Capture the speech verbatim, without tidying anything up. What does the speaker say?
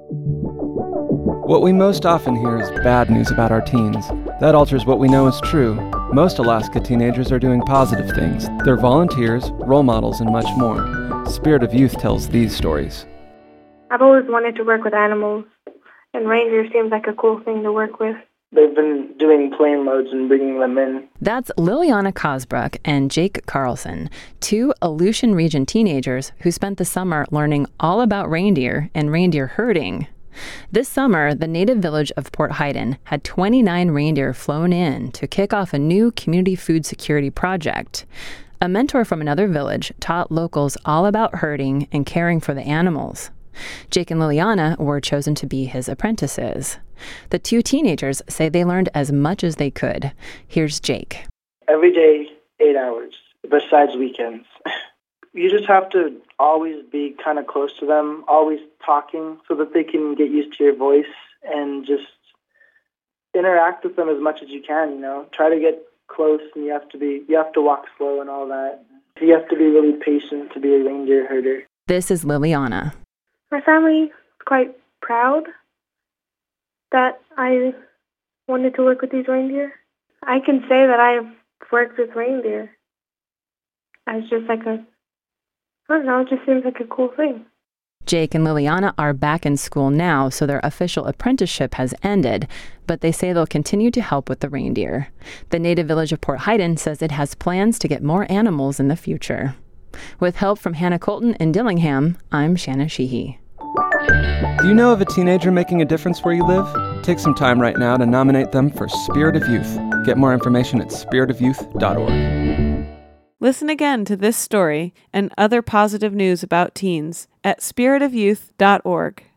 What we most often hear is bad news about our teens. That alters what we know is true. Most Alaska teenagers are doing positive things. They're volunteers, role models, and much more. Spirit of Youth tells these stories. I've always wanted to work with animals, and reindeer seems like a cool thing to work with. They've been doing plane loads and bringing them in. That's Liliana Kosbruck and Jake Carlson, two Aleutian Region teenagers who spent the summer learning all about reindeer and reindeer herding. This summer, the native village of Port Heiden had twenty-nine reindeer flown in to kick off a new community food security project. A mentor from another village taught locals all about herding and caring for the animals. Jake and Liliana were chosen to be his apprentices. The two teenagers say they learned as much as they could. Here's Jake. Every day, eight hours, besides weekends. You just have to always be kind of close to them, always talking so that they can get used to your voice and just interact with them as much as you can, you know. Try to get close, and you have to be, you have to walk slow and all that. You have to be really patient to be a reindeer herder. This is Liliana. My family is quite proud that I wanted to work with these reindeer. I can say that I've worked with reindeer. It's just like a, I don't know, it just seems like a cool thing. Jake and Liliana are back in school now, so their official apprenticeship has ended, but they say they'll continue to help with the reindeer. The native village of Port Heiden says it has plans to get more animals in the future. With help from Hannah Colton in Dillingham, I'm Shanna Sheehy. Do you know of a teenager making a difference where you live? Take some time right now to nominate them for Spirit of Youth. Get more information at spirit of youth dot org. Listen again to this story and other positive news about teens at spirit of youth dot org.